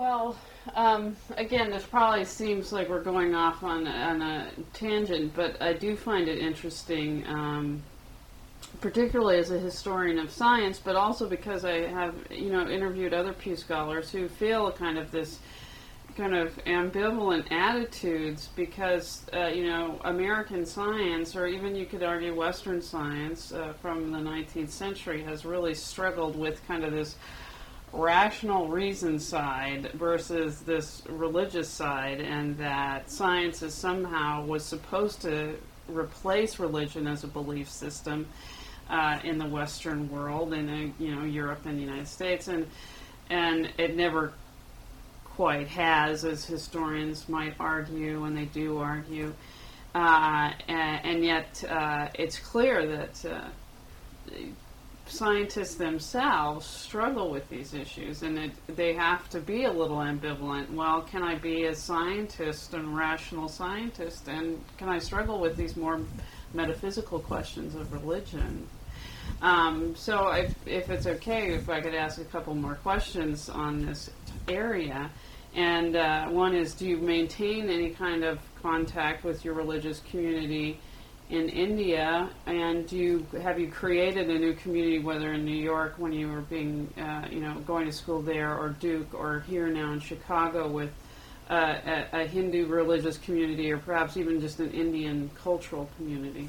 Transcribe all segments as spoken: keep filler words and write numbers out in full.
Well, um, again, this probably seems like we're going off on, on a tangent, but I do find it interesting, um, particularly as a historian of science, but also because I have, you know, interviewed other Pew Scholars who feel kind of this kind of ambivalent attitudes because, uh, you know, American science, or even you could argue Western science uh, from the nineteenth century, has really struggled with kind of this rational reason side versus this religious side, and that science is somehow was supposed to replace religion as a belief system uh, in the Western world, in uh, you know Europe and the United States, and and it never quite has, as historians might argue, and they do argue, uh, and, and yet uh, it's clear that uh, scientists themselves struggle with these issues, and it, they have to be a little ambivalent. Well, can I be a scientist and rational scientist, and can I struggle with these more metaphysical questions of religion? Um, so if, if it's okay, if I could ask a couple more questions on this area. And uh, one is, do you maintain any kind of contact with your religious community in India, and do you have you created a new community, whether in New York when you were being, uh, you know, going to school there, or Duke, or here now in Chicago with uh, a, a Hindu religious community, or perhaps even just an Indian cultural community?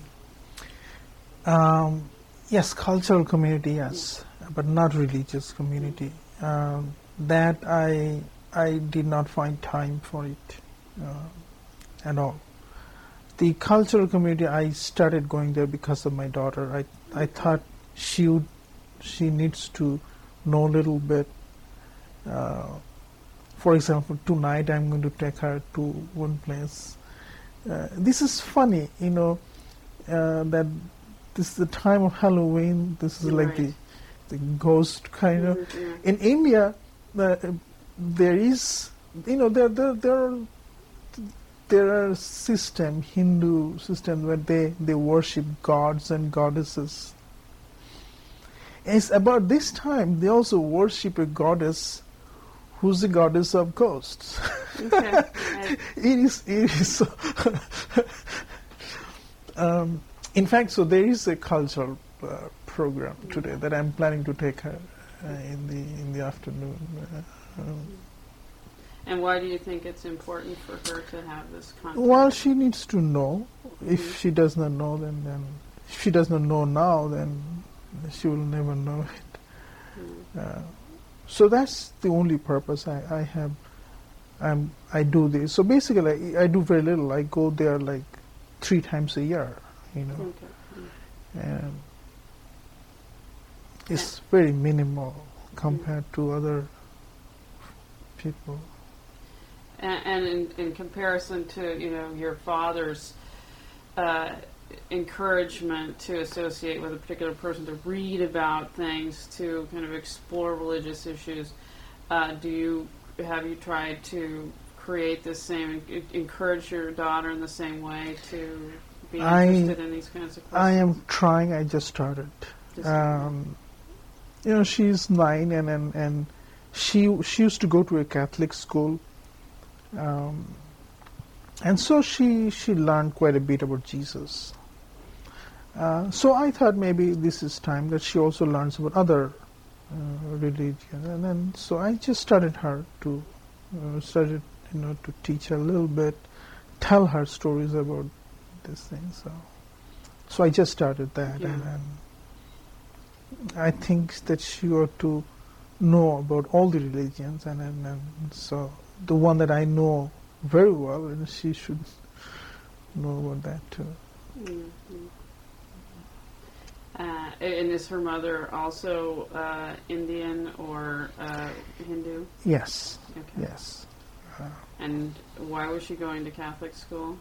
Um, yes, cultural community, yes, yeah. But not religious community. Um, that I I did not find time for it uh, at all. The cultural community, I started going there because of my daughter. I I thought she would, she needs to know a little bit. Uh, for example, tonight I'm going to take her to one place. Uh, this is funny, you know, uh, that this is the time of Halloween. This is right. like the the ghost kind of. Mm-hmm. In India, the, there is, you know, there there there are. There are system, Hindu system, where they, they worship gods and goddesses. And it's about this time they also worship a goddess who's the goddess of ghosts. Okay. it is, it is so um, in fact, so there is a cultural uh, program today that I'm planning to take her uh, in the in the afternoon. Uh, um, And why do you think it's important for her to have this contact? Well, she needs to know. Mm-hmm. If she does not know, then, then if she does not know now, then she will never know it. Mm-hmm. Uh, so that's the only purpose I, I have. I'm, I do this. So basically, I, I do very little. I go there like three times a year, you know. Okay. Mm-hmm. And it's very minimal compared mm-hmm. to other people. And, and in, in comparison to, you know, your father's uh, encouragement to associate with a particular person, to read about things, to kind of explore religious issues, uh, do you have you tried to create the same, encourage your daughter in the same way to be interested I, in these kinds of questions? I am trying. I just started. Just um, you know, she's nine, and and, and she she used to go to a Catholic school. Um, and so she she learned quite a bit about Jesus. Uh, so I thought maybe this is time that she also learns about other uh, religions, and then so I just started her to uh, started you know to teach her a little bit, tell her stories about this thing. So so I just started that, yeah. and, and I think that she ought to know about all the religions, and and, and so. The one that I know very well, and she should know about that too. Mm-hmm. Uh, and is her mother also uh, Indian or uh, Hindu? Yes. Okay. Yes. Uh, and why was she going to Catholic school?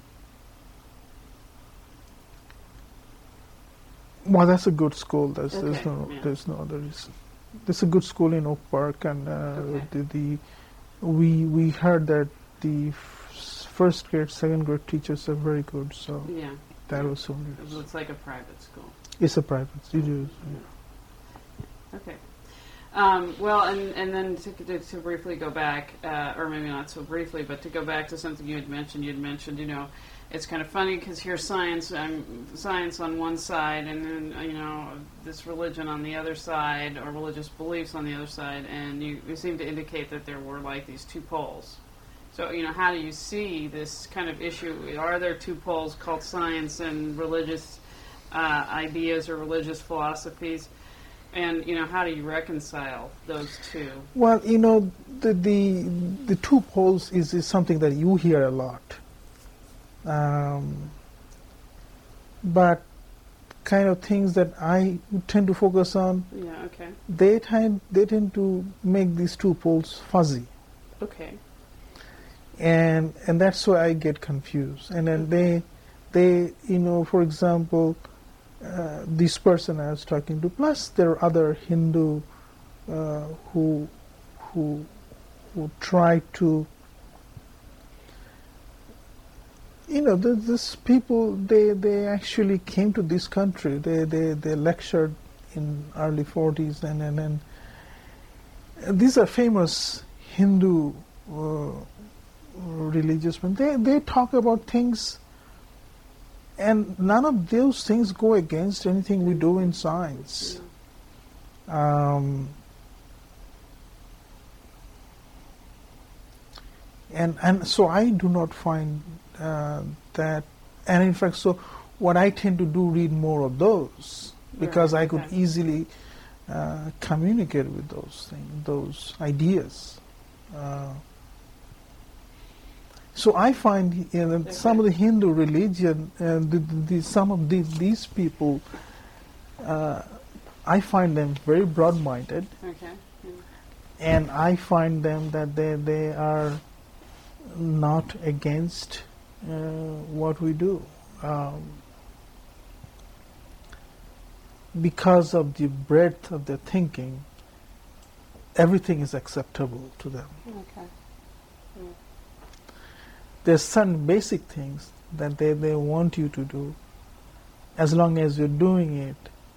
Well, that's a good school. There's, okay. there's no, yeah. there's no other reason. There's a good school in Oak Park, and uh, okay. the, the we we heard that the f- first grade, second grade teachers are very good. So yeah, that yeah. was only. It looks like a private school. It's a private. It is. Yeah. Okay. Um, well, and, and then to, to, to briefly go back, uh, or maybe not so briefly, but to go back to something you had mentioned. You had mentioned, you know, it's kind of funny because here's science, um, science on one side, and then uh, you know this religion on the other side, or religious beliefs on the other side, and you, you seem to indicate that there were like these two poles. So, you know, how do you see this kind of issue? Are there two poles called science and religious uh, ideas or religious philosophies? And, you know, how do you reconcile those two? Well, you know, the the, the two poles is, is something that you hear a lot. Um, but kind of things that I tend to focus on, Yeah, okay. they tend, they tend to make these two poles fuzzy. Okay. And and that's why I get confused. And then they, they you know, for example, uh, this person I was talking to, plus there are other Hindu uh, who, who, who try to, you know, th- this people, they, they actually came to this country. They, they, they lectured in early forties, and, and, and these are famous Hindu uh, religious men. They, they talk about things, and none of those things go against anything we do in science. Um, and, and so I do not find uh, that, and in fact, so what I tend to do, read more of those, because Right, I could okay. easily uh, communicate with those things, those ideas. Uh, so I find, you know, Okay. some of the Hindu religion, uh, the, the, some of these, these people, uh, I find them very broad-minded, Okay. Yeah. and I find them that they, they are not against uh, what we do. Um, because of the breadth of their thinking, everything is acceptable to them. Okay. Yeah. There's some basic things that they, they want you to do. As long as you're doing it,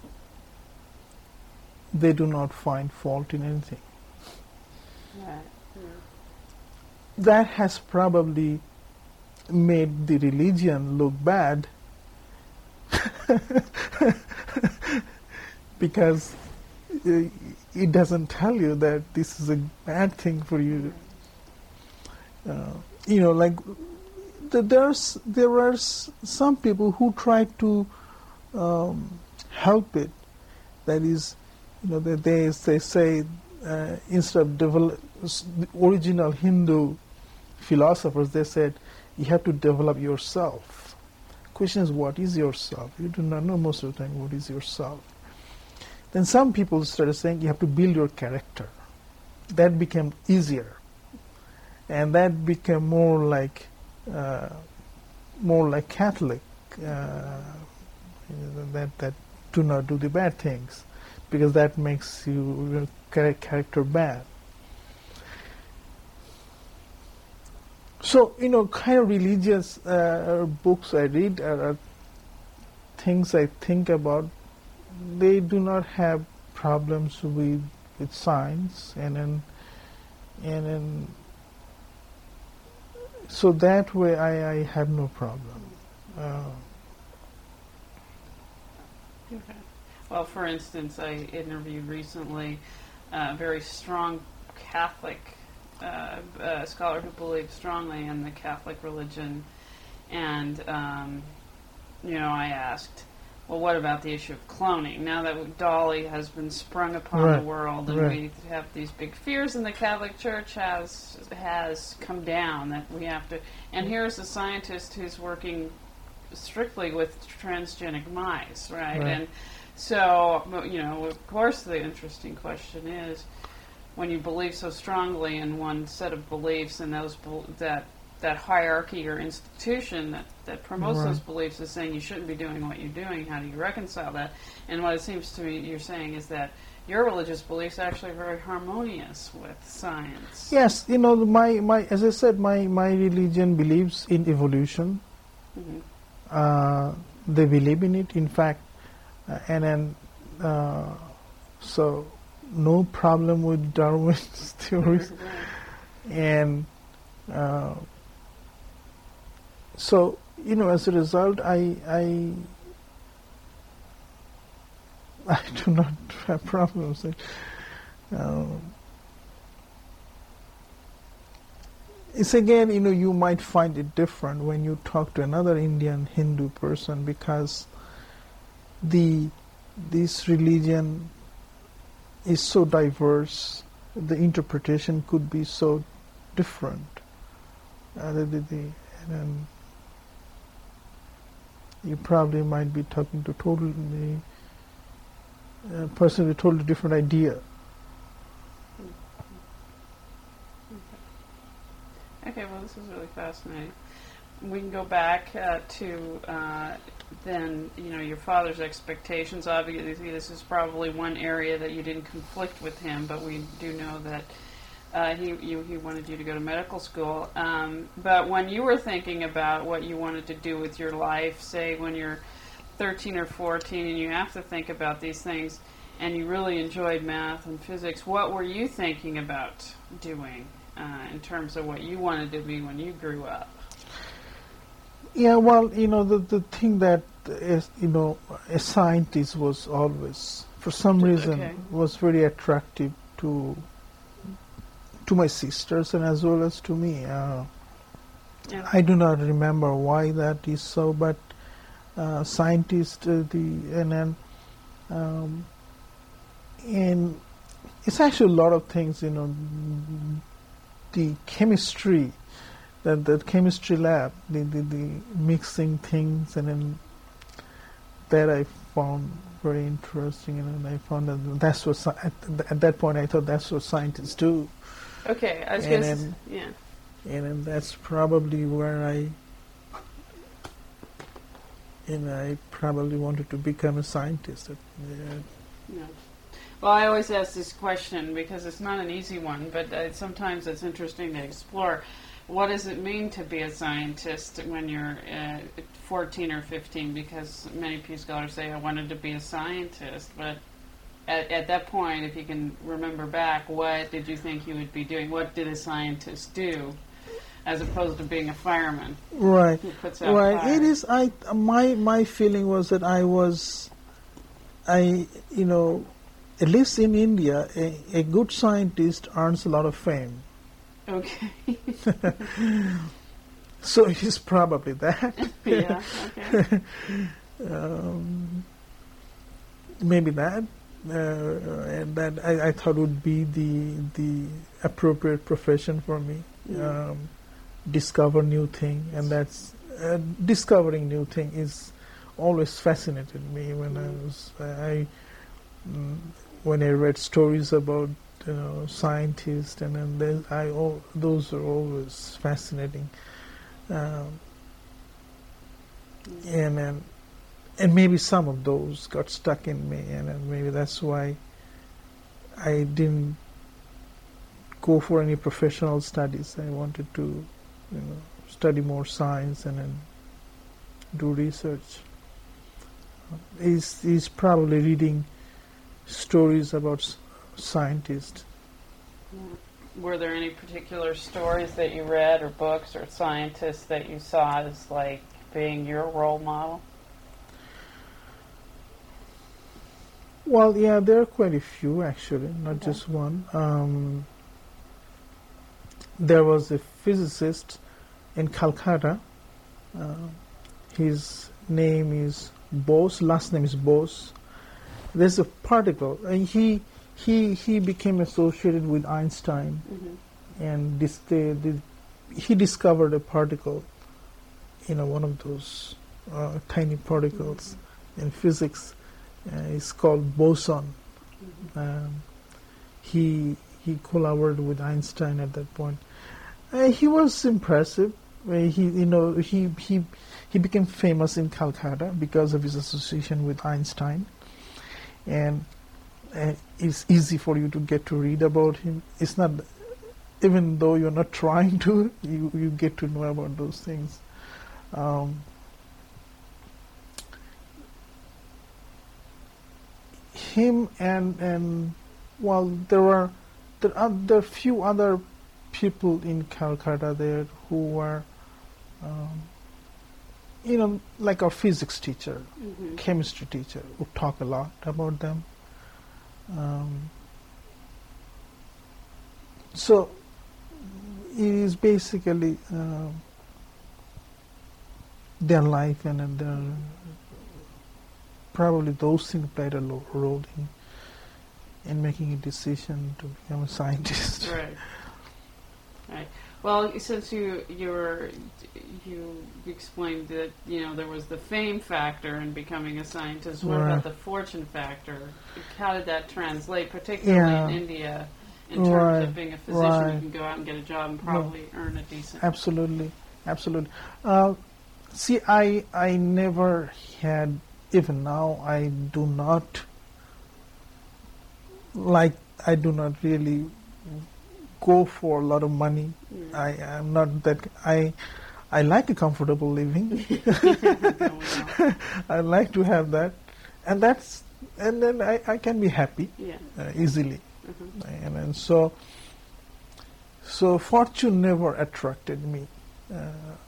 they do not find fault in anything. Right. Yeah. That has probably made the religion look bad because uh, it doesn't tell you that this is a bad thing for you. Uh, you know, like the, there's there are s- some people who try to um, help it. That is, you know, they they, they say uh, instead of develop, the original Hindu philosophers, they said you have to develop yourself. Question is, what is yourself? You do not know most of the time what is yourself. Then some people started saying you have to build your character. That became easier, and that became more like uh, more like Catholic uh, that that do not do the bad things, because that makes you char- character bad. So, you know, kind of religious uh, books I read are, are things I think about. They do not have problems with with science, and then and then so that way I, I have no problem. Uh, Okay. Well, for instance, I interviewed recently a very strong Catholic uh, uh, scholar who believed strongly in the Catholic religion, and um, you know, I asked, well, what about the issue of cloning? Now that Dolly has been sprung upon Right, the world, and right. we have these big fears, and the Catholic Church has has come down that we have to. And here's a scientist who's working strictly with transgenic mice, right? Right. And so, you know, of course, the interesting question is, when you believe so strongly in one set of beliefs, and those bel- that that hierarchy or institution that, that promotes Right. those beliefs is saying you shouldn't be doing what you're doing, how do you reconcile that? And what it seems to me you're saying is that your religious beliefs are actually very harmonious with science. yes, you know, my, my as I said, my, my religion believes in evolution. Mhm. Uh, they believe in it, in fact, uh, and then uh, so no problem with Darwin's theories, and uh, so you know, as a result, I I I do not have problems. Um, it's again, you know, you might find it different when you talk to another Indian Hindu person, because the this religion is so diverse, the interpretation could be so different. Uh, the, the, the, and you probably might be talking to totally a person with a totally different idea. Okay, well, this is really fascinating. We can go back uh, to uh, then, you know, your father's expectations. Obviously, this is probably one area that you didn't conflict with him, but we do know that uh, he you, he wanted you to go to medical school. Um, but when you were thinking about what you wanted to do with your life, say when you're thirteen or fourteen, and you have to think about these things, and you really enjoyed math and physics, what were you thinking about doing uh, in terms of what you wanted to be when you grew up? Yeah, well, you know, the the thing that is, you know, a scientist was always, for some reason, Okay. was very attractive to to my sisters and as well as to me. Uh, Yeah. I do not remember why that is so, but uh, scientists, uh, the and then um, and it's actually a lot of things, you know, the chemistry. That the chemistry lab, the, the, the mixing things, and then that I found very interesting, and I found that that's what sci- at, at that point I thought that's what scientists do, Okay, I was And going to then- yeah. and then that's probably where I, and I probably wanted to become a scientist. Uh, Yeah. Well, I always ask this question because it's not an easy one, but uh, sometimes it's interesting to explore. What does it mean to be a scientist when you're uh, fourteen or fifteen? Because many Pew Scholars say, I wanted to be a scientist. But at, at that point, if you can remember back, what did you think you would be doing? What did a scientist do as opposed to being a fireman Right, who puts out right. fires? It is. I my my feeling was that I was, I you know, at least in India, a, a good scientist earns a lot of fame. Okay. So he's probably that. Yeah, okay. um, maybe that, uh, and that I, I thought would be the the appropriate profession for me. Yeah. Um, discover new thing, and that's uh, discovering new thing is always fascinated me. When I Mm. was I mm, when I read stories about, you know, scientists, and then there's- I al- those are always fascinating. Um, and then and maybe some of those got stuck in me, and then maybe that's why I didn't go for any professional studies. I wanted to, you know, study more science and then do research. He's, he's probably reading stories about s- scientists. Were there any particular stories that you read or books or scientists that you saw as like being your role model? Well, yeah, there are quite a few actually, not Okay. just one. Um, there was a physicist in Calcutta. Uh, his name is Bose. Last name is Bose. There's a particle, and he he he became associated with Einstein, Mm-hmm. and this, the, the, he discovered a particle, you know, one of those uh, tiny particles in physics. Uh, it's called boson. Mm-hmm. Um, he he collaborated with Einstein at that point. Uh, he was impressive. Uh, he you know he he he became famous in Calcutta because of his association with Einstein, and uh, it's easy for you to get to read about him. It's not, even though you're not trying to, you you get to know about those things. Um, him and and well, there were there are there are few other people in Calcutta there who were, um, you know, like our physics teacher, Mm-hmm. chemistry teacher, would talk a lot about them. Um, so it is basically uh, their life, and, and their, probably those things played a lo- role in in making a decision to become a scientist. Right. Right. Well, since you you were you explained that you know there was the fame factor in becoming a scientist. What Right. about the fortune factor? How did that translate, particularly Yeah. in India, in terms Right. of being a physician? Right. You can go out and get a job and probably earn a decent. Absolutely, absolutely. Uh, see, I I never had, even now, I do not like, I do not really go for a lot of money. Mm. I am not that, I I like a comfortable living. Oh, wow. I like to have that, and that's, and then I, I can be happy Yeah. uh, easily, Mhm. and, and so so fortune never attracted me. Uh,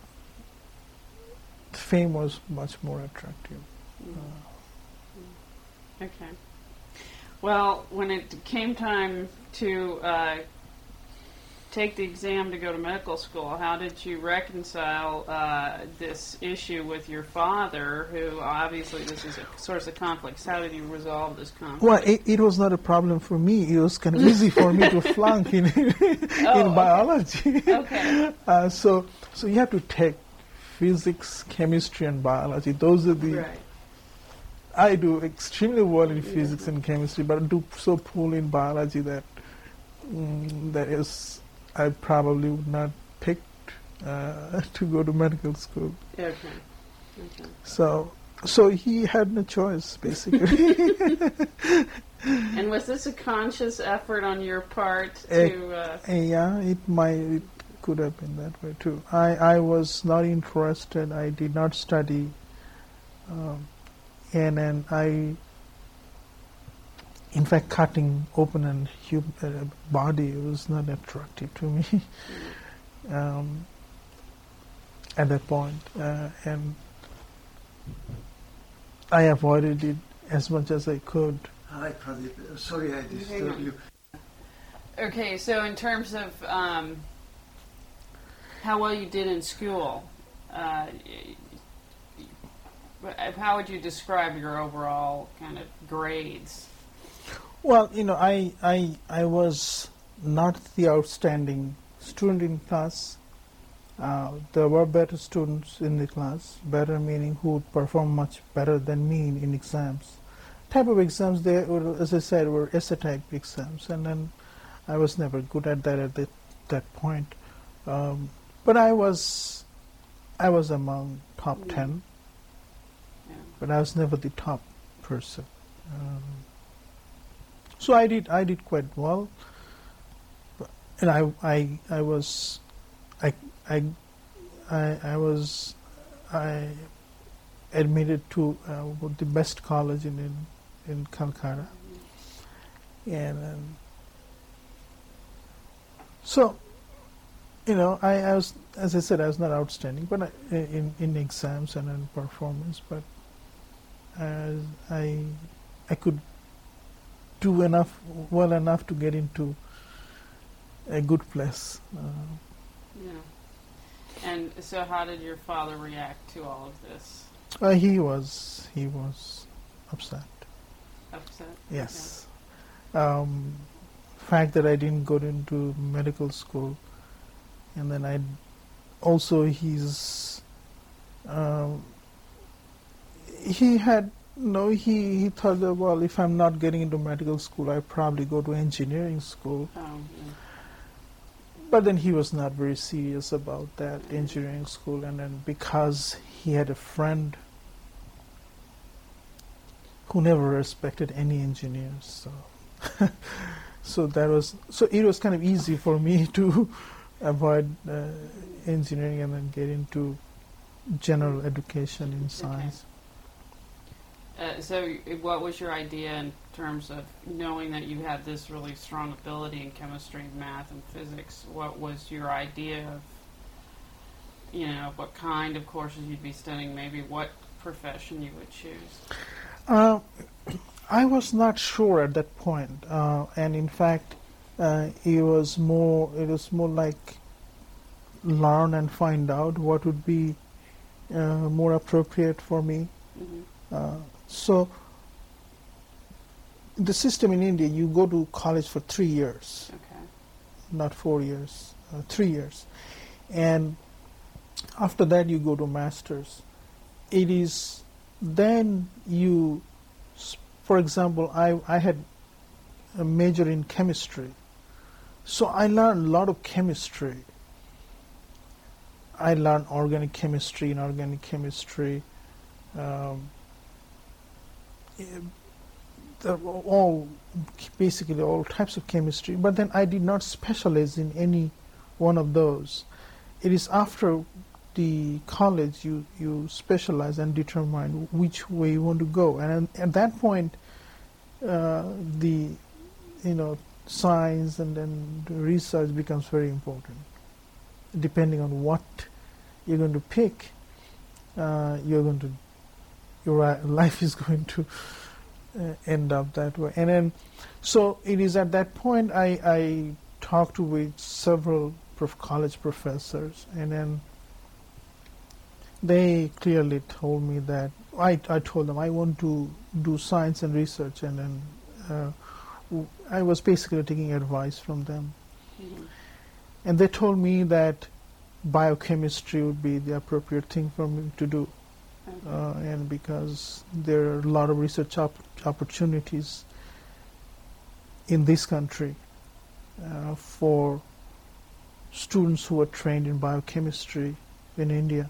fame was much more attractive. Mm. Okay. Well, when it came time to uh, take the exam to go to medical school, how did you reconcile uh, this issue with your father, who obviously this is a source of conflicts? How did you resolve this conflict? Well, it, it was not a problem for me. It was kind of easy for me to flunk in in Oh, okay. biology. Okay. Uh, so so you have to take physics, chemistry, and biology. Those are the. Right. I do extremely well in physics and chemistry, but I do so poorly in biology that mm, that is, I probably would not pick uh, to go to medical school. Okay. Okay. So so he had no choice, basically. And was this a conscious effort on your part Eh, to? Uh, Uh, yeah, it might, it could have been that way too. I, I was not interested. I did not study, um, and then I, in fact, cutting open a human uh, body was not attractive to me um, at that point, uh, and I avoided it as much as I could. Hi, Pradeep. Sorry I disturbed you. okay. So in terms of um, how well you did in school, uh, y- y- how would you describe your overall kind of grades? Well, you know, I, I, I was not the outstanding student in class. Uh, there were better students in the class, better meaning who would perform much better than me in, in exams. Type of exams, they were, as I said, were essay type exams, and then I was never good at that at that, that point. Um, but I was, I was among top Mm. ten, Yeah. but I was never the top person. Um, so I did I did quite well, but, and I I I was I I I, I was I admitted to uh, the best college in in, in Calcutta, and um, so you know I, I was, as I said, I was not outstanding, but I, in in exams and in performance, but as I I could do enough, well enough to get into a good place. Uh, Yeah. And so, how did your father react to all of this? uh, he was he was upset. Upset? Yes. Um, fact that I didn't go into medical school, and then I also he's um, he had no he he thought that, well, if I'm not getting into medical school, I probably go to engineering school. Oh, yeah. But then he was not very serious about that engineering school, and then because he had a friend who never respected any engineers, so so that was so it was kind of easy for me to avoid uh, engineering and then get into general education in science. Uh, so, what was your idea in terms of knowing that you had this really strong ability in chemistry, math, and physics? What was your idea of, you know, what kind of courses you'd be studying? Maybe what profession you would choose? Uh, I was not sure at that point, uh, and in fact, uh, it was more. It was more like learn and find out what would be uh, more appropriate for me. Mm-hmm. Uh, so, the system in India, you go to college for three years, Okay. not four years, uh, three years, and after that you go to masters. It is then you, s- for example, I I had a major in chemistry, so I learned a lot of chemistry. I learned organic chemistry, inorganic chemistry. Um, eh, the- all basically all types of chemistry, but then I did not specialize in any one of those. It is after the college you you specialize and determine which way you want to go, and at that point uh, the you know science and then the research becomes very important. Depending on what you're going to pick, uh, you're going to your ri- life is going to uh, end up that way. And then, so it is at that point I, I talked with several prof- college professors, and then they clearly told me that I, I told them I want to do science and research, and then uh, w- I was basically taking advice from them. Mm-hmm. And they told me that biochemistry would be the appropriate thing for me to do. Okay. Uh, and because there are a lot of research op- opportunities in this country uh, for students who are trained in biochemistry in India.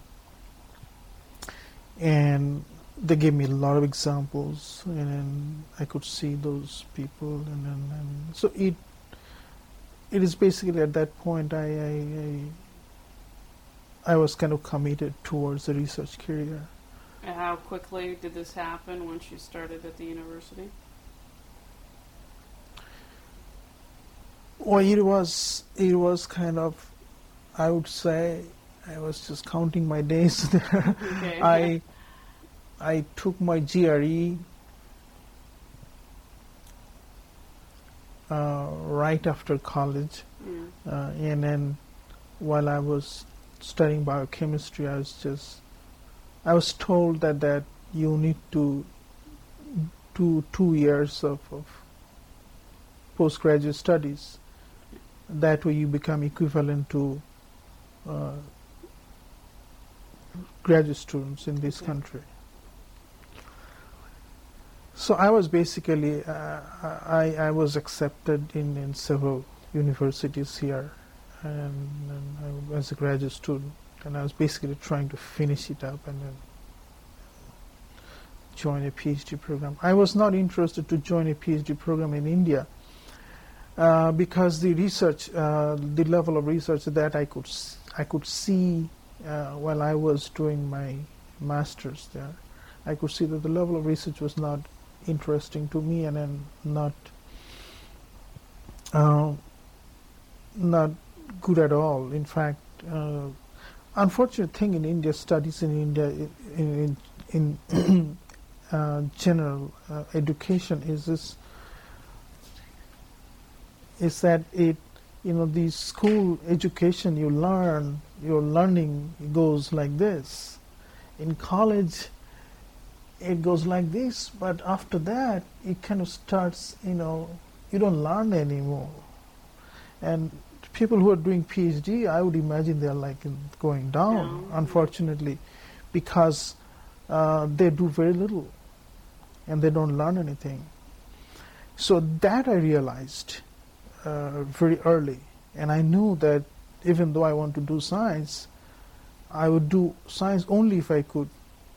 And they gave me a lot of examples, and then I could see those people, and then and so it it is basically at that point I, I, I I was kind of committed towards the research career. And how quickly did this happen once you started at the university? Well, it was it was kind of, I would say, I was just counting my days there. Okay. I I took my G R E uh, right after college, Yeah. uh, and then while I was studying biochemistry, I was just I was told that that you need to do two years of, of postgraduate studies. That way, you become equivalent to uh, graduate students in this Okay. country. So I was basically uh, I I was accepted in, in several universities here, and, and I, as a graduate student, and I was basically trying to finish it up and then join a PhD program. I was not interested to join a PhD program in India uh, because the research, uh, the level of research that I could s- I could see uh, while I was doing my master's there, I could see that the level of research was not interesting to me, and then not uh, not good at all. In fact, uh, unfortunate thing in India, studies in India in in, in uh, general uh, education is this is that it you know the school education you learn your learning goes like this. In college it goes like this, but after that it kind of starts, you know, you don't learn anymore. And people who are doing PhD, I would imagine they're like in- going down, Down, yeah. unfortunately, because uh, they do very little and they don't learn anything. So that I realized uh, very early, and I knew that even though I want to do science, I would do science only if I could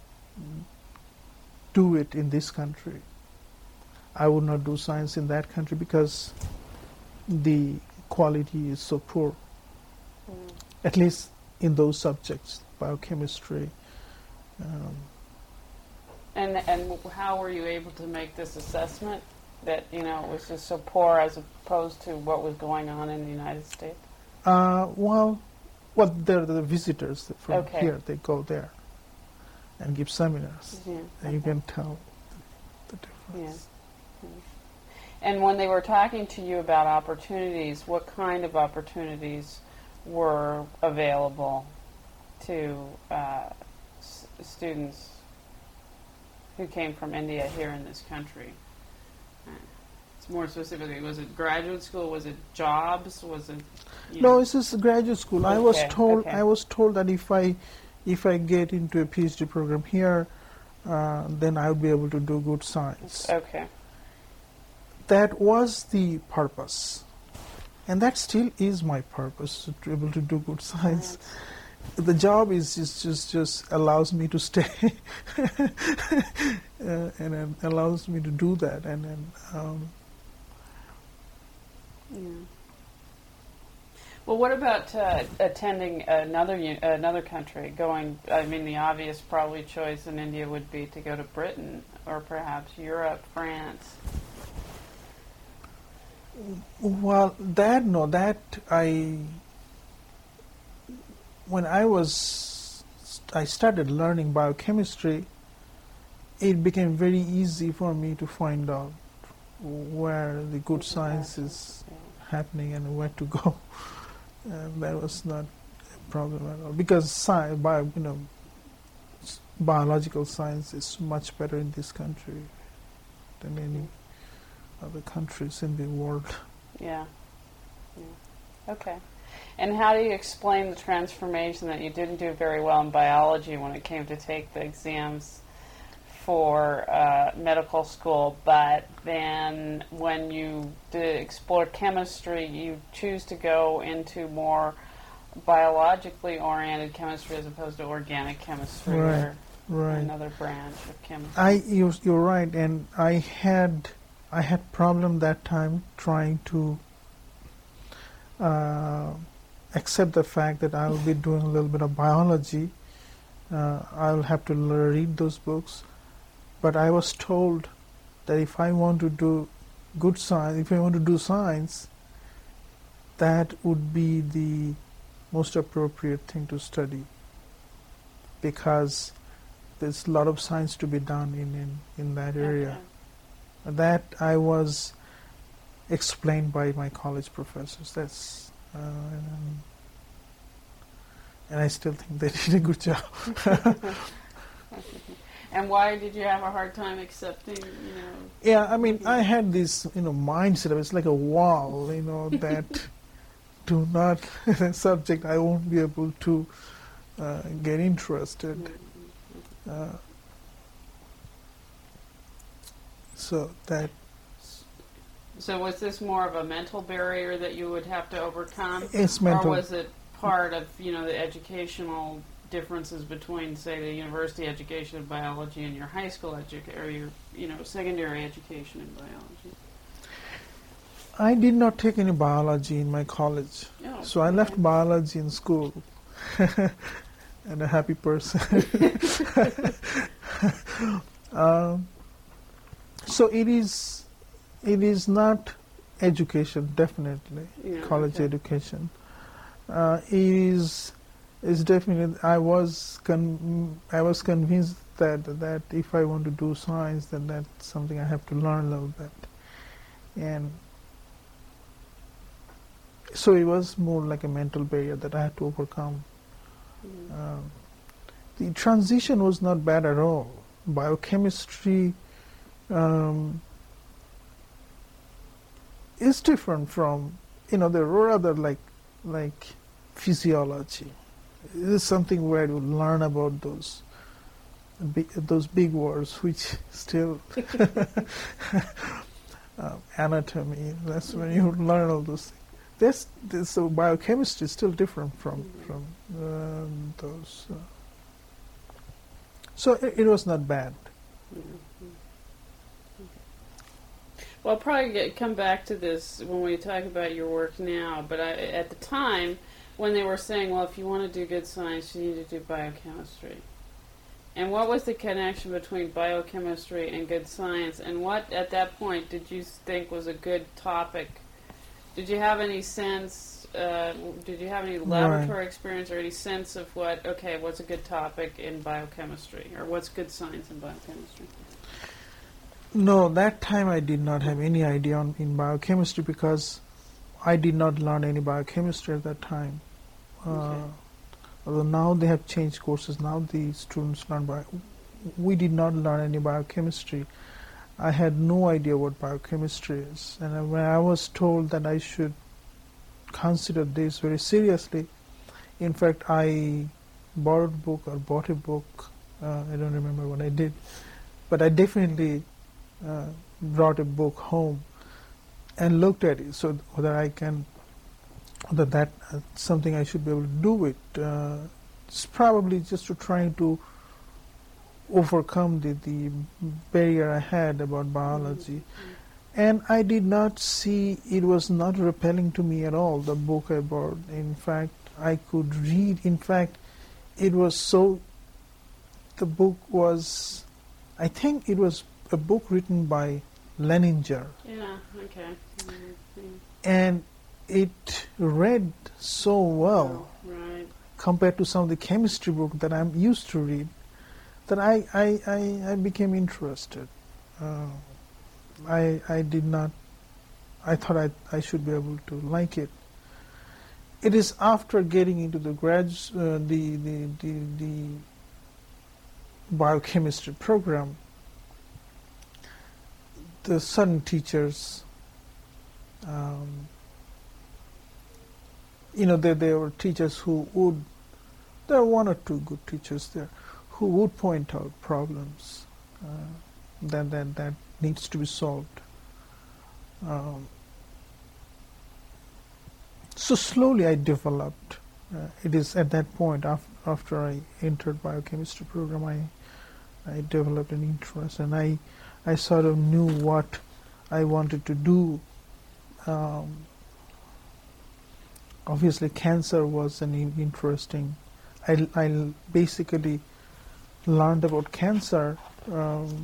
do it in this country. I would not do science in that country because the quality is so poor, Mm. at least in those subjects, biochemistry, um, And and how were you able to make this assessment that, you know, it was just so poor as opposed to what was going on in the United States? Uh, well, well, they're the visitors from Okay. here. They go there and give seminars, Yeah. and you okay. can tell the difference. Yeah. And when they were talking to you about opportunities, what kind of opportunities were available to uh, s- students who came from India here in this country? Uh, It's more specifically, was it graduate school? Was it jobs? Was it? You No, know- this is graduate school. I was Okay, told okay. I was told that if I if I get into a PhD program here, uh, then I would be able to do good science. Okay. That was the purpose, and that still is my purpose, to be able to do good science. The job is just just, just allows me to stay, uh, and it allows me to do that, and then. Um, Yeah. Well, what about uh, attending another u- another country? Going, I mean, the obvious probably choice in India would be to go to Britain or perhaps Europe, France. Well, that no, that I when I was I started learning biochemistry, it became very easy for me to find out where the good science is happening and where to go. And that was not a problem at all because science, bio, you know, s- biological science is much better in this country than any other countries in the world. Yeah. yeah. Okay. And how do you explain the transformation that you didn't do very well in biology when it came to take the exams for uh, medical school, but then when you did explore chemistry, you choose to go into more biologically oriented chemistry as opposed to organic chemistry Right, or right. another branch of chemistry? I you're, you're right, and I had I had problem that time trying to uh, accept the fact that I will be doing a little bit of biology. Uh, I will have to l- read those books, but I was told that if I want to do good science, if I want to do science, that would be the most appropriate thing to study because there's a lot of science to be done in, in, in that area. Okay. That I was explained by my college professors. That's uh, and, and I still think they did a good job. And why did you have a hard time accepting, you know? Yeah, I mean, I had this, you know, mindset of it's like a wall, you know, that do not subject I won't be able to uh, get interested. Uh, so that So was this more of a mental barrier that you would have to overcome? it's mental. Or was it part of, you know, the educational differences between, say, the university education of biology and your high school education, or your, you know, secondary education in biology? I did not take any biology in my college, Oh, so I left okay. biology in school, and a happy person. um, so it is, it is not education, definitely Yeah, college okay. education. Uh, it is is definitely. I was con- I was convinced that that if I want to do science, then that's something I have to learn a little bit, and so it was more like a mental barrier that I had to overcome. Mhm. Um, the transition was not bad at all. Biochemistry um, is different from, you know, there were other like like physiology. It is something where you learn about those big, those big words, which still uh, anatomy. That's when you learn all those things. This, this so biochemistry is still different from from um, those. Uh, so it, it was not bad. Well, I'll probably get, come back to this when we talk about your work now, but I, at the time, when they were saying, well, if you want to do good science, you need to do biochemistry. And what was the connection between biochemistry and good science? And what, at that point, did you think was a good topic? Did you have any sense, uh, did you have any laboratory Right. experience or any sense of what, okay, what's a good topic in biochemistry? Or what's good science in biochemistry? No, that time I did not have any idea on, in biochemistry because I did not learn any biochemistry at that time. Uh, Okay. Although now they have changed courses, now the students learn bio. We did not learn any biochemistry. I had no idea what biochemistry is, and when I was told that I should consider this very seriously, in fact, I borrowed a book or bought a book. Uh, I don't remember what I did, but I definitely uh, brought a book home and looked at it, so whether I can, whether that uh, something I should be able to do with. Uh, it's probably just to try to overcome the, the barrier I had about biology. And I did not see, it was not repelling to me at all, the book I bought. In fact, I could read. In fact, it was so, the book was, I think it was a book written by Leninger. Yeah, okay. Mm-hmm. And it read so well Oh, right. compared to some of the chemistry book that I'm used to read, that I, I, I, I became interested. Uh, I, I did not, I thought I, I should be able to like it. It is after getting into the grad, uh, the, the, the, the biochemistry program, the certain teachers, um, you know, there, there were teachers who would, there are one or two good teachers there, who would point out problems uh, that, that, that needs to be solved. Um, so slowly I developed. Uh, it is at that point, af- after I entered biochemistry program, I I developed an interest, and I I sort of knew what I wanted to do. Um, obviously, cancer was an in- interesting. I, I basically learned about cancer um,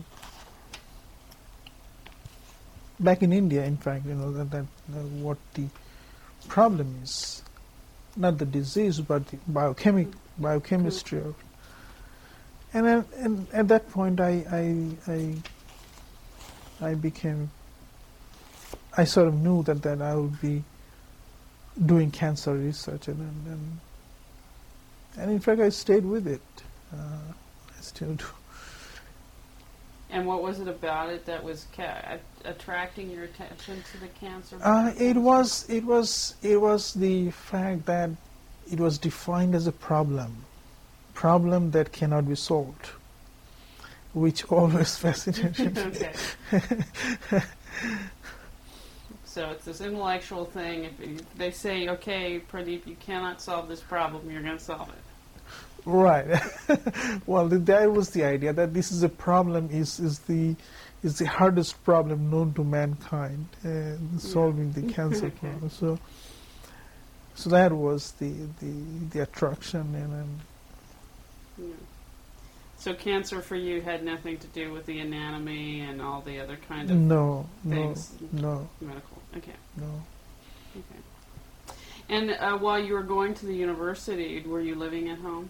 back in India. In fact, you know that, that uh, what the problem is, not the disease, but the biochemic biochemistry of. And, uh, and at that point, I, I I I became. I sort of knew that, that I would be doing cancer research, and and, and, and in fact, I stayed with it. Uh, I still do. And what was it about it that was ca- attracting your attention to the cancer? Uh, it was it was it was the fact that it was defined as a problem, problem that cannot be solved, which always fascinated me. Okay. So it's this intellectual thing. If you- they say, okay, Pradeep, you cannot solve this problem, you're going to solve it. Right. Well, th- that was the idea, that this is a problem, is is the is the hardest problem known to mankind, uh, solving the cancer Okay. problem. So, so that was the the, the attraction, and, and Yeah. So cancer for you had nothing to do with the anatomy and all the other kind of no, no, things. no, medical. Okay. no. Okay. And uh, while you were going to the university, were you living at home?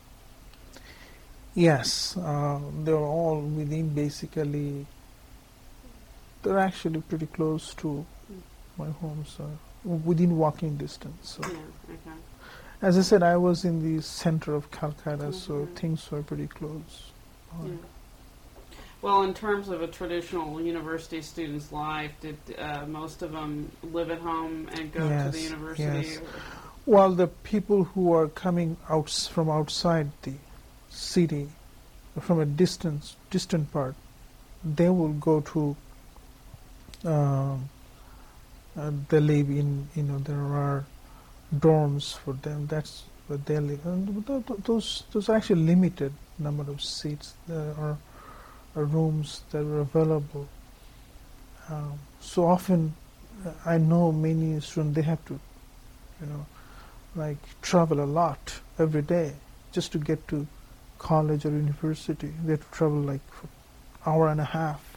Yes, uh, they're all within basically. They're actually pretty close to my home, so within walking distance. So, Yeah. Okay. as I said, I was in the center of Calcutta, so Mhm. things were pretty close. Uh, Yeah. Well, in terms of a traditional university student's life, did uh, most of them live at home and go to the Yes, university? yes. Well, the people who are coming out from outside the city, from a distance, distant part, they will go to. Um, uh, they live in, you know, there are dorms for them. That's where they live. And th- th- those, those are actually limited number of seats. There are, are rooms that are available. Um, so often, uh, I know many students, they have to, you know, like travel a lot every day just to get to college or university. They have to travel like for hour and a half.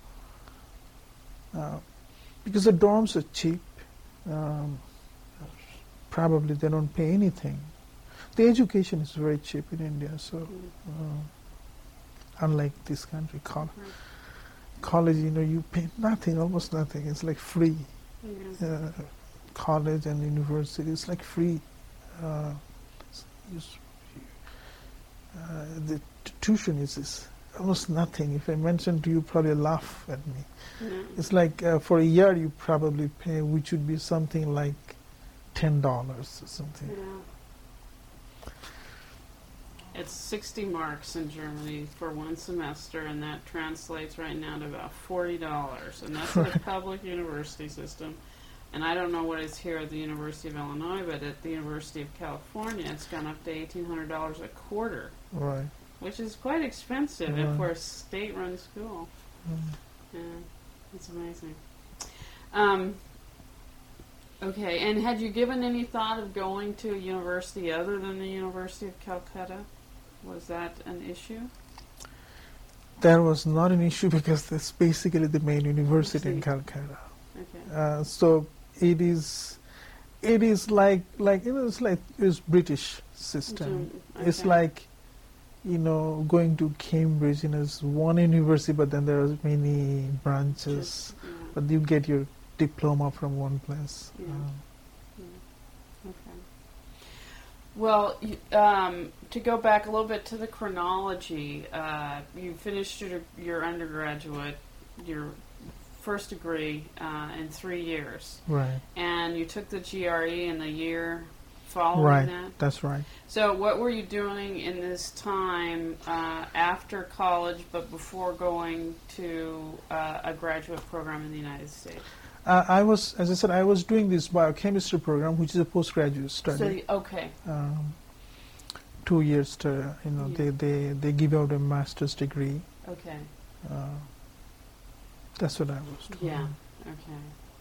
Uh, because the dorms are cheap. Um, probably they don't pay anything. The education is very cheap in India, so uh, unlike this country, col- Right. college, you know, you pay nothing, almost nothing. It's like free. Yeah. Uh, college and university, it's like free. Uh, you s- uh, the t- tuition is, is almost nothing. If I mention to you, probably laugh at me. Yeah. It's like uh, for a year you probably pay, which would be something like ten dollars or something. Yeah. It's sixty marks in Germany for one semester, and that translates right now to about forty dollars. And that's the public university system. And I don't know what it's here at the University of Illinois, but at the University of California, it's gone up to eighteen hundred dollars a quarter, Right. which is quite expensive Right. if we're a state-run school. Mm. Yeah, it's amazing. Um, okay, and had you given any thought of going to a university other than the University of Calcutta? Was that an issue? That was not an issue because that's basically the main university in see. Calcutta. Okay. Uh, so it is, it is like like you know, it's like it's British system. Mm, It's okay. like, you know, going to Cambridge. You know, it's one university, but then there are many branches. Just, yeah, But you get your diploma from one place. Yeah. Um, yeah. Okay. Well, you, um, to go back a little bit to the chronology, uh, you finished your, your undergraduate, your first degree uh, in three years, right. and you took the G R E in the year following Right. that. That's right. So, what were you doing in this time uh, after college, but before going to uh, a graduate program in the United States? Uh, I was, as I said, I was doing this biochemistry program, which is a postgraduate study. So, you- okay, um, two years to, you know, Yeah. they, they, they give out a master's degree. okay, Uh, that's what I was doing. yeah, okay.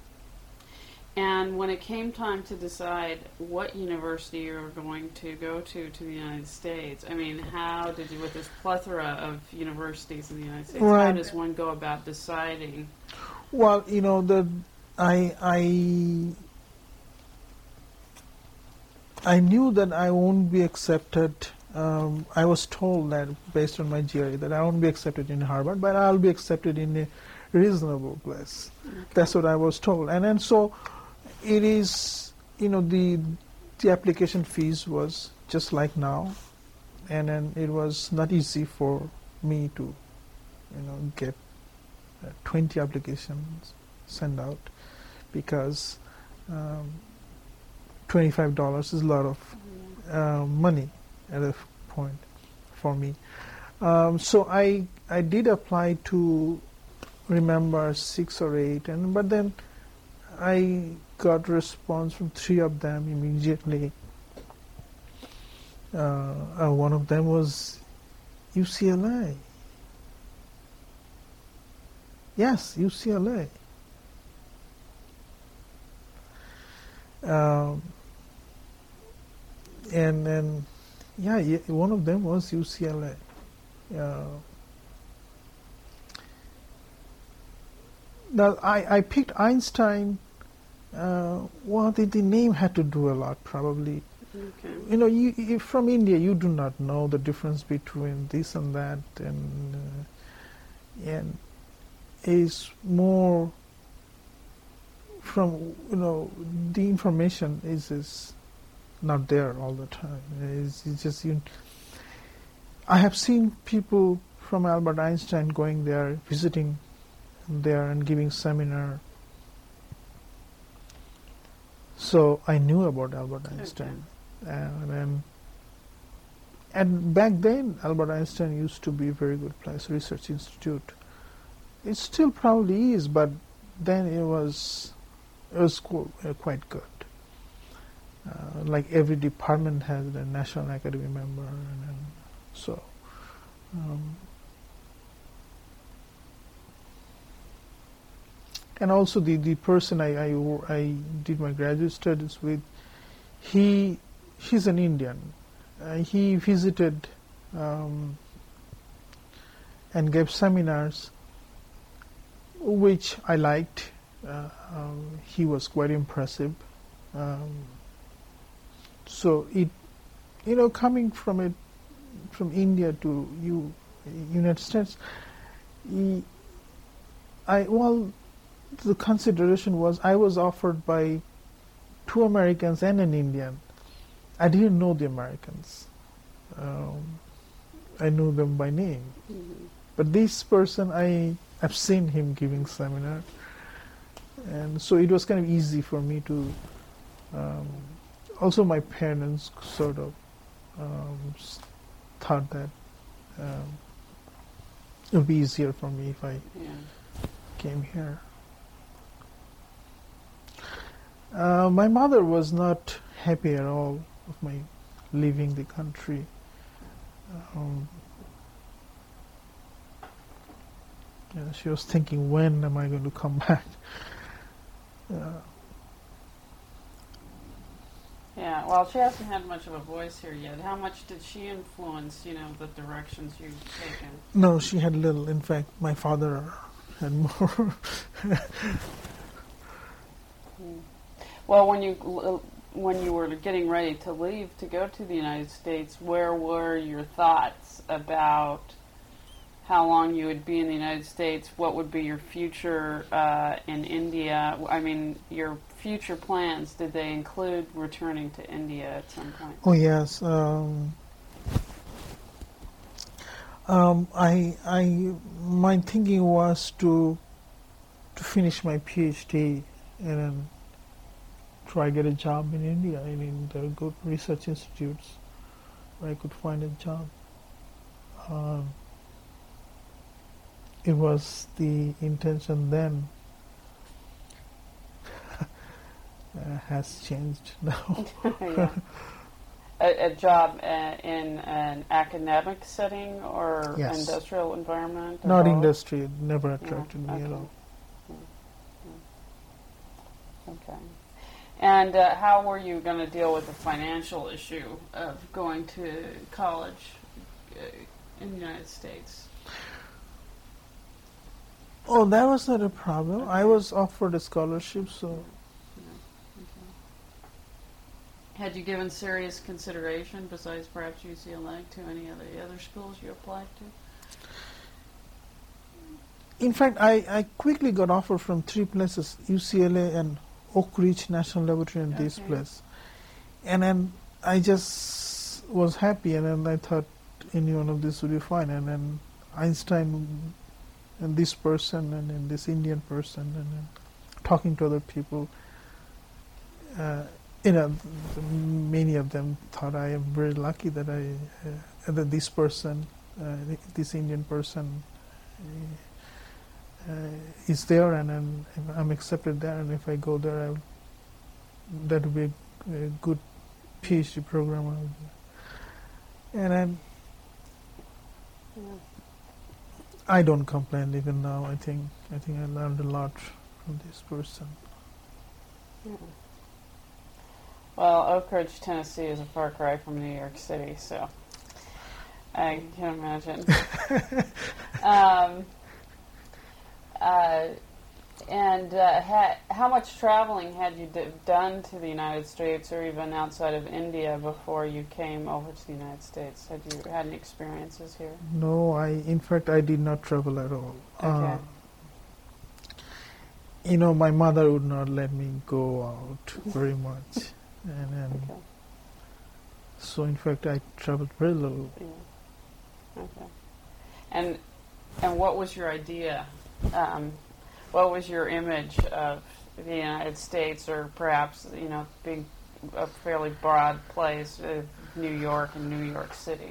And when it came time to decide what university you were going to go to to the United States, I mean, how did you, with this plethora of universities in the United States, how Right. does one go about deciding? Well, you know, the I I I knew that I won't be accepted. Um, I was told that based on my G R E that I won't be accepted in Harvard, but I'll be accepted in a reasonable place. That's what I was told, and then so it is. You know, the the application fees was just like now, and then it was not easy for me to, you know, get uh, twenty applications sent out because um, twenty-five dollars is a lot of uh, money at a point for me. Um, so I I did apply to, remember, six or eight, and but then I got response from three of them immediately. Uh, uh, one of them was U C L A. Yes, U C L A. Um, and and yeah, yeah, one of them was U C L A. Uh, now I, I picked Einstein. Uh, well, the, the name had to do a lot, probably. Okay. You know, you, you from India, you do not know the difference between this and that, and uh, and is more from, you know, the information is is not there all the time. It's, it's just you. I have seen people from Albert Einstein going there, visiting there, and giving seminar. So I knew about Albert Einstein. Okay. And then, and back then, Albert Einstein used to be a very good place, research institute. It still probably is, but then it was, it was co- uh, quite good. Uh, like every department has a National Academy member, and, and so. Um, and also the, the person I, I I did my graduate studies with, he he's an Indian. Uh, he visited um, and gave seminars, which I liked. Uh, um, he was quite impressive. Um, so it, you know, coming from it, from India to you, United States, he, I well, the consideration was I was offered by two Americans and an Indian. I didn't know the Americans. Um, I knew them by name. Mm-hmm. But this person, I have seen him giving seminar. And so it was kind of easy for me to, um, also my parents sort of um, thought that um, it would be easier for me if I Yeah. came here. Uh, my mother was not happy at all with my leaving the country. Um, yeah, she was thinking, when am I going to come back? Uh, Yeah, well, she hasn't had much of a voice here yet. How much did she influence, you know, the directions you've taken? no, she had little. In fact, my father had more. Mm. Well, when you when you were getting ready to leave to go to the United States, where were your thoughts about how long you would be in the United States? What would be your future uh, in India? I mean, your future plans, did they include returning to India at some point? Oh yes. Um, um, I, I, my thinking was to to finish my PhD and then try get a job in India. I mean, there are good research institutes where I could find a job. Um, it was the intention then. Uh, has changed now. Yeah. a, a job uh, in an academic setting or Yes. industrial environment? or Not both? industry, it never attracted Yeah, me at okay. all. Okay. And uh, how were you going to deal with the financial issue of going to college uh, in the United States? Oh, that was not a problem. Okay. I was offered a scholarship, so Had you given serious consideration, besides perhaps U C L A, to any of the other schools you applied to? in fact, I, I quickly got offer from three places, U C L A and Oak Ridge National Laboratory and this Okay. place. And then I just was happy, and then I thought any one of these would be fine. And then Einstein and this person and then this Indian person and then talking to other people, uh, you know, th- many of them thought I am very lucky that I, uh, that this person, uh, this Indian person, uh, is there, and then I'm accepted there, and if I go there, I will, that would be a, a good PhD program. And then Yeah. I don't complain even now. I think I think I learned a lot from this person. Yeah. Well, Oak Ridge, Tennessee is a far cry from New York City, so I can imagine. um, uh, and uh, ha- how much traveling had you d- done to the United States or even outside of India before you came over to the United States? Had you had any experiences here? No, I in fact I did not travel at all. Okay. Uh, you know, my mother would not let me go out very much, and then Okay. so in fact I traveled very little. Yeah. Okay. And and what was your idea? Um, what was your image of the United States, or perhaps you know, being a fairly broad place, uh, New York and New York City?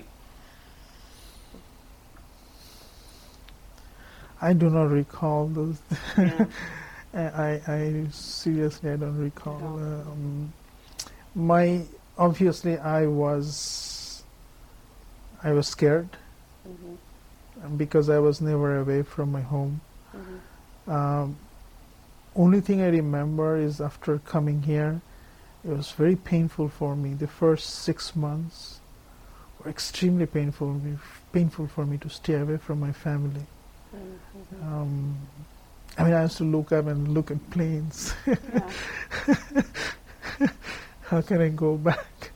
I do not recall those. Yeah. I, I seriously I don't recall. You don't. Um, my obviously I was I was scared Mm-hmm. because I was never away from my home. Mm-hmm. Um, only thing I remember is after coming here, it was very painful for me. The first six months extremely painful me, painful for me to stay away from my family. Mm-hmm. Um, I mean, I used to look up and look at planes. Yeah. How can I go back?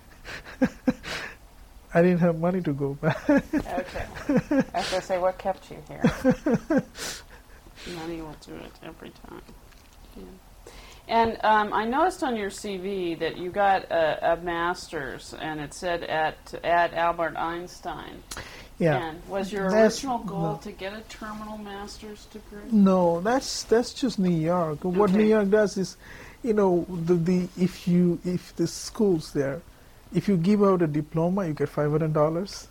I didn't have money to go back. Okay. I was going to say, what kept you here? Money will do it every time. Yeah. And um, I noticed on your C V that you got a, a master's, and it said at at Albert Einstein. Yeah. And was your That's- original goal no. to get a terminal master's degree? No, that's that's just New York. What Okay. New York does is, you know, the, the if you if the schools there, if you give out a diploma, you get five hundred dollars.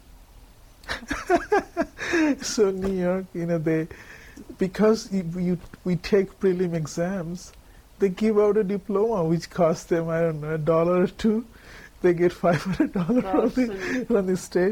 So New York, you know, they because you, you we take prelim exams, they give out a diploma which costs them I don't know a dollar or two. They get five hundred dollars from the from the state.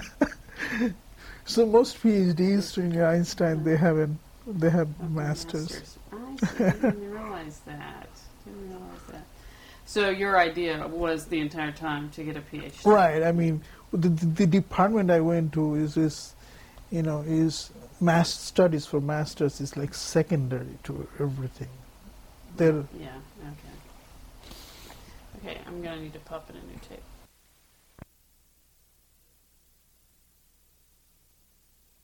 So most PhDs during Einstein they have an they have Okay, masters. I see. I didn't realize that. Didn't realize that. So your idea was the entire time to get a PhD. Right. I mean, the, the, the department I went to is is, you know, is mass studies for masters is like secondary to everything. They're Yeah. Okay. Okay. I'm gonna need to pop in a new tape.